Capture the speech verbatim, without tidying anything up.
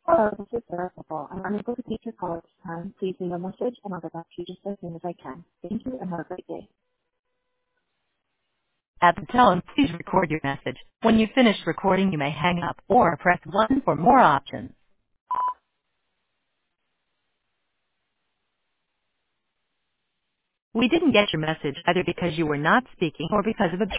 Hello, this is Sarah Sippel. I'm unable to take your call at this time. Please leave a message and I'll get back to you just as soon as I can. Thank you and have a great day. At the tone, please record your message. When you've finished recording, you may hang up or press one for more options. We didn't get your message either because you were not speaking or because of a